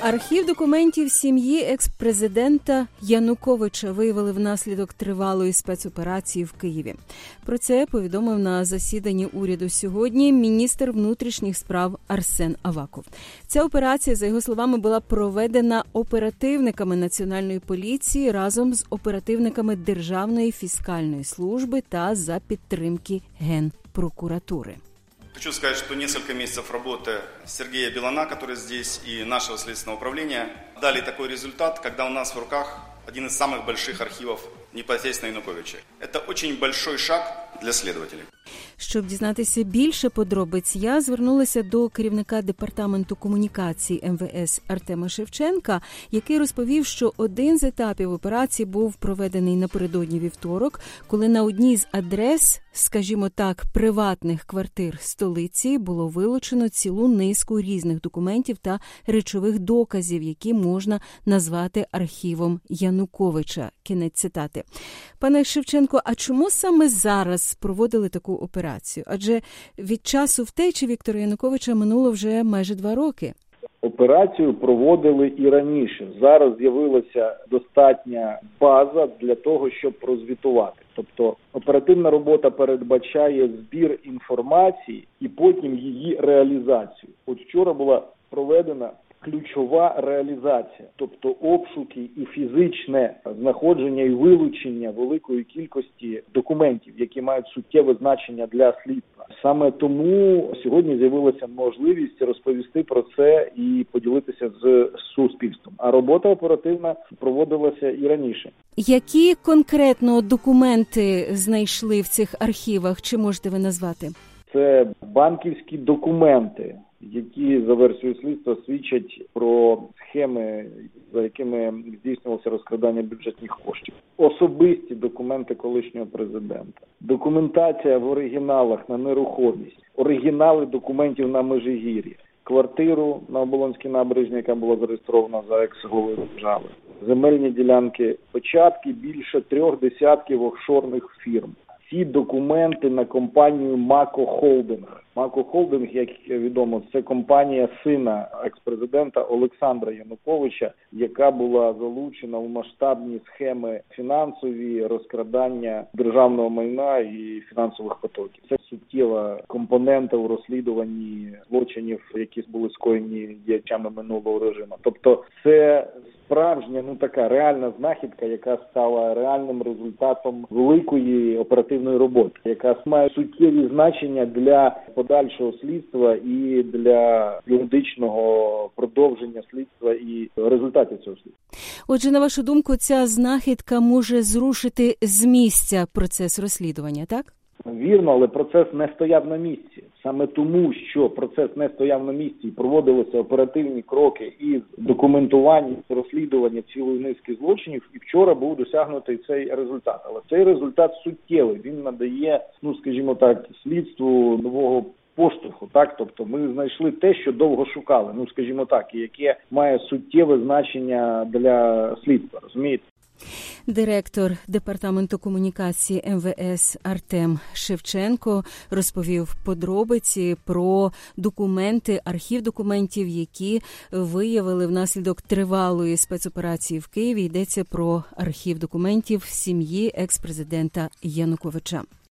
Архів документів сім'ї екс-президента Януковича виявили внаслідок тривалої спецоперації в Києві. Про це повідомив на засіданні уряду сьогодні міністр внутрішніх справ Арсен Аваков. Ця операція, за його словами, була проведена оперативниками Національної поліції разом з оперативниками Державної фіскальної служби та за підтримки Генпрокуратури. Хочу сказать, что несколько месяцев работы Сергея Белана, который здесь, и нашего следственного управления дали такой результат, когда у нас в руках один из самых больших архивов непосредственно Януковича. Это очень большой шаг для следователей. Щоб дізнатися більше подробиць, я звернулася до керівника департаменту комунікацій МВС Артема Шевченка, який розповів, що один з етапів операції був проведений напередодні вівторок, коли на одній з адрес, скажімо так, приватних квартир столиці було вилучено цілу низку різних документів та речових доказів, які можна назвати архівом Януковича. Кінець цитати. Пане Шевченко, а чому саме зараз проводили таку операцію? Адже від часу втечі Віктора Януковича минуло вже майже 2 роки. Операцію проводили і раніше. Зараз з'явилася достатня база для того, щоб прозвітувати. Тобто оперативна робота передбачає збір інформації і потім її реалізацію. От вчора була проведена ключова реалізація, тобто обшуки і фізичне знаходження і вилучення великої кількості документів, які мають суттєве значення для слідства. Саме тому сьогодні з'явилася можливість розповісти про це і поділитися з суспільством. А робота оперативна проводилася і раніше. Які конкретно документи знайшли в цих архівах? Чи можете ви назвати? Це банківські документи, які за версією слідства свідчать про схеми, за якими здійснювалося розкрадання бюджетних коштів. Особисті документи колишнього президента. Документація в оригіналах на нерухомість. Оригінали документів на Межигір'ї. Квартиру на Оболонській набережній, яка була зареєстрована за екс-головою держави. Земельні ділянки, печатки більше 3 десятків офшорних фірм. Ці документи на компанію Мако Холдинг. Мако Холдинг, як відомо, це компанія сина екс-президента Олександра Януковича, яка була залучена у масштабні схеми фінансові, розкрадання державного майна і фінансових потоків. Це суттєва компонента у розслідуванні злочинів, які були скоєні діячами минулого режиму. Тобто це справжня, така реальна знахідка, яка стала реальним результатом великої оперативної роботи, яка має суттєві значення для подальшого слідства і для юридичного продовження слідства і результатів цього слідства. Отже, на вашу думку, ця знахідка може зрушити з місця процес розслідування, так? Вірно, але процес не стояв на місці. Саме тому, що процес не стояв на місці і проводилися оперативні кроки із документування, розслідування цілої низки злочинів, і вчора був досягнутий цей результат. Але цей результат суттєвий, він надає, скажімо так, слідству нового поштовху, так? Тобто ми знайшли те, що довго шукали, скажімо так, і яке має суттєве значення для слідства, розумієте? Директор департаменту комунікації МВС Артем Шевченко розповів подробиці про документи, архів документів, які виявили внаслідок тривалої спецоперації в Києві. Йдеться про архів документів сім'ї екс-президента Януковича.